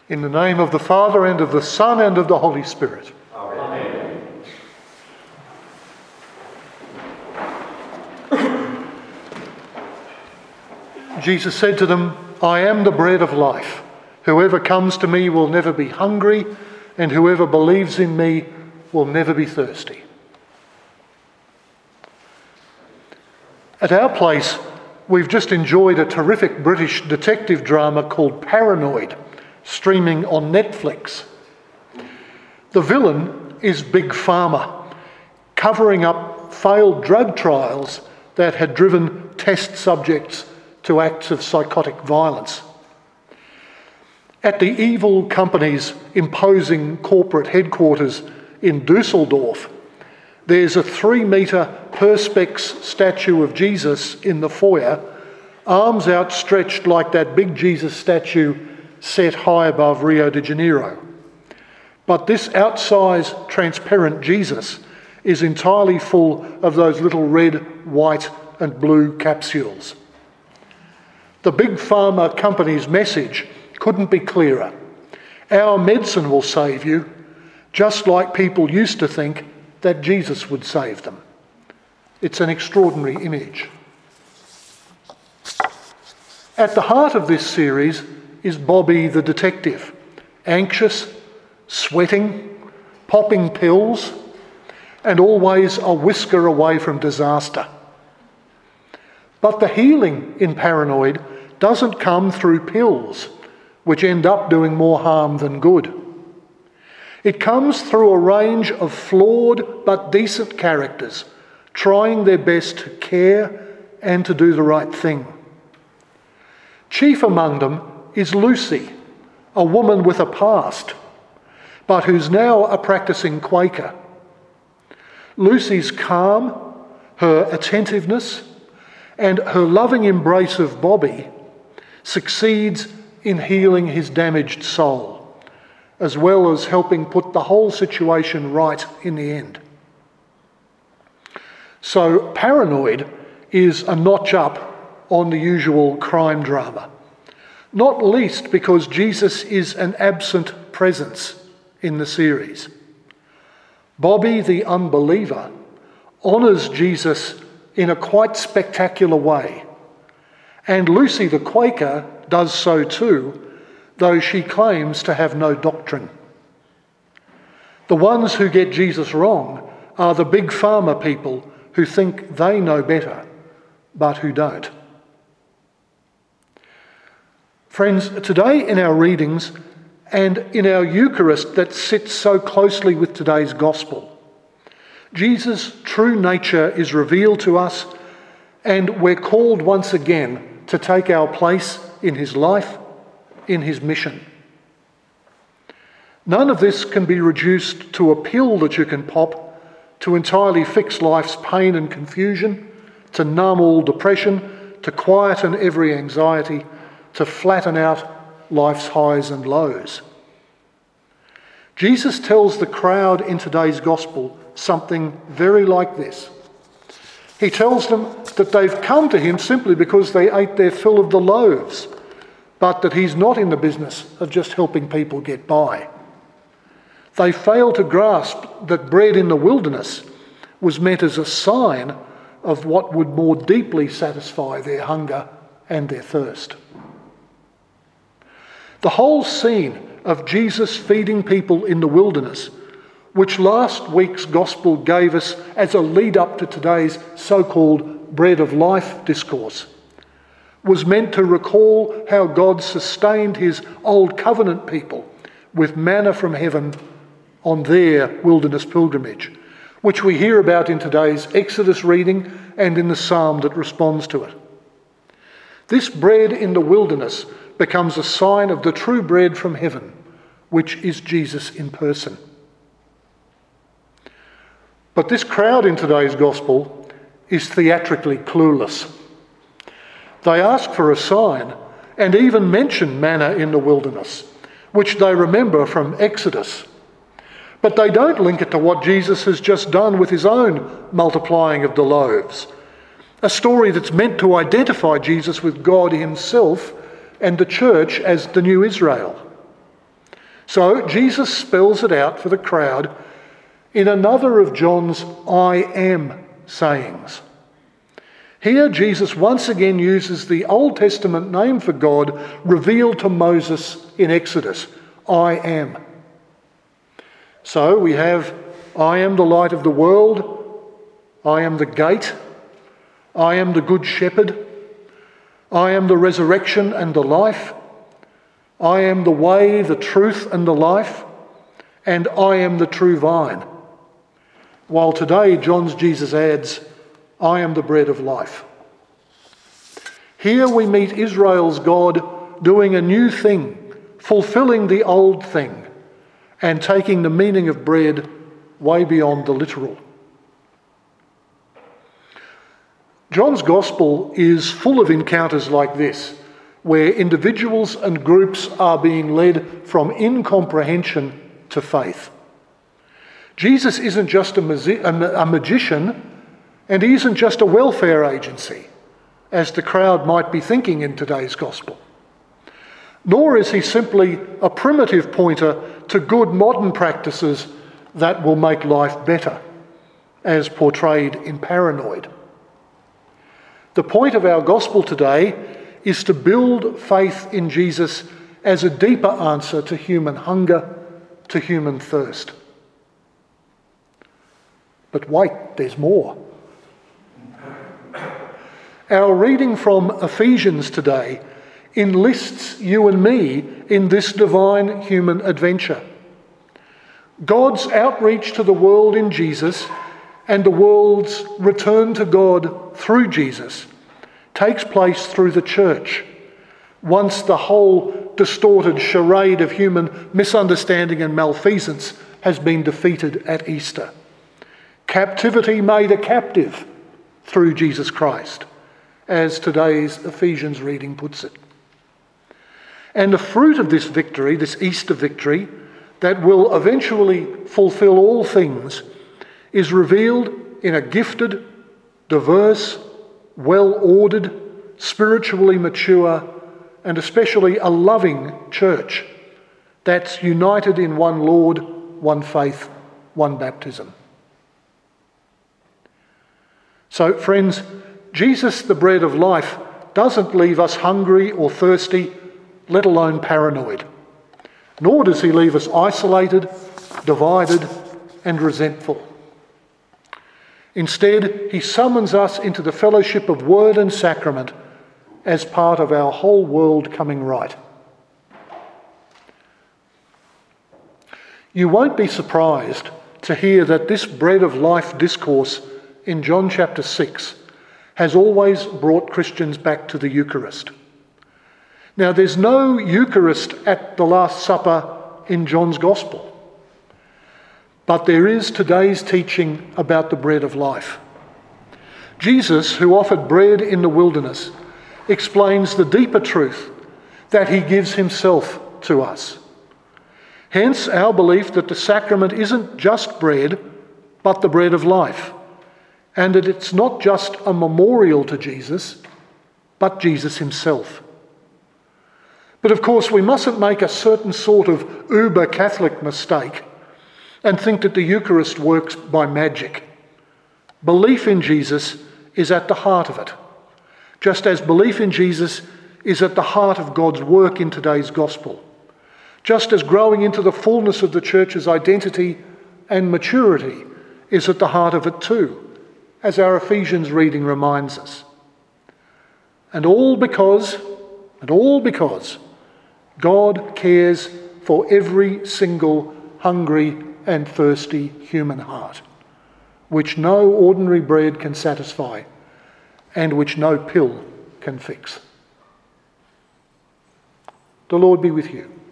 In the name of the Father, and of the Son, and of the Holy Spirit. Amen. Jesus said to them, "I am the bread of life. Whoever comes to me will never be hungry, and whoever believes in me will never be thirsty." At our place, we've just enjoyed a terrific British detective drama called Paranoid, streaming on Netflix. The villain is Big Pharma, covering up failed drug trials that had driven test subjects to acts of psychotic violence. At the evil company's imposing corporate headquarters in Dusseldorf, there's a 3-metre Perspex statue of Jesus in the foyer, arms outstretched like that big Jesus statue set high above Rio de Janeiro. But this outsized, transparent Jesus is entirely full of those little red, white and blue capsules. The Big Pharma company's message couldn't be clearer. Our medicine will save you, just like people used to think that Jesus would save them. It's an extraordinary image. At the heart of this series is Bobby the detective, anxious, sweating, popping pills, and always a whisker away from disaster. But the healing in Paranoid doesn't come through pills, which end up doing more harm than good. It comes through a range of flawed but decent characters trying their best to care and to do the right thing. Chief among them is Lucy, a woman with a past, but who's now a practicing Quaker. Lucy's calm, her attentiveness, and her loving embrace of Bobby succeeds in healing his damaged soul, as well as helping put the whole situation right in the end. So Paranoid is a notch up on the usual crime drama, not least because Jesus is an absent presence in the series. Bobby the unbeliever honours Jesus in a quite spectacular way, and Lucy the Quaker does so too, though she claims to have no doctrine. The ones who get Jesus wrong are the Big Pharma people who think they know better, but who don't. Friends, today in our readings and in our Eucharist that sits so closely with today's Gospel, Jesus' true nature is revealed to us, and we're called once again to take our place in his life, in his mission. None of this can be reduced to a pill that you can pop to entirely fix life's pain and confusion, to numb all depression, to quieten every anxiety, to flatten out life's highs and lows. Jesus tells the crowd in today's Gospel something very like this. He tells them that they've come to him simply because they ate their fill of the loaves, but that he's not in the business of just helping people get by. They fail to grasp that bread in the wilderness was meant as a sign of what would more deeply satisfy their hunger and their thirst. The whole scene of Jesus feeding people in the wilderness, which last week's Gospel gave us as a lead-up to today's so-called bread of life discourse, was meant to recall how God sustained his old covenant people with manna from heaven on their wilderness pilgrimage, which we hear about in today's Exodus reading and in the psalm that responds to it. This bread in the wilderness becomes a sign of the true bread from heaven, which is Jesus in person. But this crowd in today's Gospel is theatrically clueless. They ask for a sign and even mention manna in the wilderness, which they remember from Exodus. But they don't link it to what Jesus has just done with his own multiplying of the loaves, a story that's meant to identify Jesus with God himself and the church as the new Israel. So Jesus spells it out for the crowd in another of John's I am sayings. Here Jesus once again uses the Old Testament name for God revealed to Moses in Exodus, I am. So we have, I am the light of the world, I am the gate, I am the good shepherd, I am the resurrection and the life, I am the way, the truth and the life, and I am the true vine. While today John's Jesus adds, I am the bread of life. Here we meet Israel's God doing a new thing, fulfilling the old thing, and taking the meaning of bread way beyond the literal. John's Gospel is full of encounters like this, where individuals and groups are being led from incomprehension to faith. Jesus isn't just a magician, and he isn't just a welfare agency, as the crowd might be thinking in today's Gospel. Nor is he simply a primitive pointer to good modern practices that will make life better, as portrayed in Paranoid. The point of our Gospel today is to build faith in Jesus as a deeper answer to human hunger, to human thirst. But wait, there's more. Our reading from Ephesians today enlists you and me in this divine human adventure. God's outreach to the world in Jesus and the world's return to God through Jesus takes place through the church, once the whole distorted charade of human misunderstanding and malfeasance has been defeated at Easter. Captivity made a captive through Jesus Christ, as today's Ephesians reading puts it. And the fruit of this victory, this Easter victory, that will eventually fulfill all things, is revealed in a gifted, diverse, well-ordered, spiritually mature, and especially a loving church that's united in one Lord, one faith, one baptism. So, friends, Jesus, the bread of life, doesn't leave us hungry or thirsty, let alone paranoid. Nor does he leave us isolated, divided, and resentful. Instead, he summons us into the fellowship of word and sacrament as part of our whole world coming right. You won't be surprised to hear that this bread of life discourse in John chapter 6 has always brought Christians back to the Eucharist. Now, there's no Eucharist at the Last Supper in John's Gospel, but there is today's teaching about the bread of life. Jesus, who offered bread in the wilderness, explains the deeper truth that he gives himself to us. Hence, our belief that the sacrament isn't just bread, but the bread of life, and that it's not just a memorial to Jesus, but Jesus himself. But of course, we mustn't make a certain sort of uber-Catholic mistake and think that the Eucharist works by magic. Belief in Jesus is at the heart of it, just as belief in Jesus is at the heart of God's work in today's Gospel, just as growing into the fullness of the Church's identity and maturity is at the heart of it too, as our Ephesians reading reminds us. And all because God cares for every single hungry and thirsty human heart, which no ordinary bread can satisfy and which no pill can fix. The Lord be with you.